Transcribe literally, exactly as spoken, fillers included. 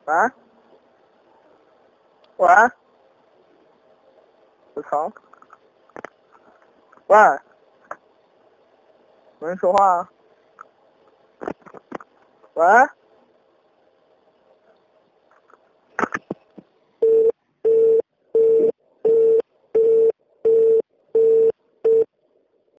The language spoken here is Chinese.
喂？喂？我操！喂？没人说话啊？喂？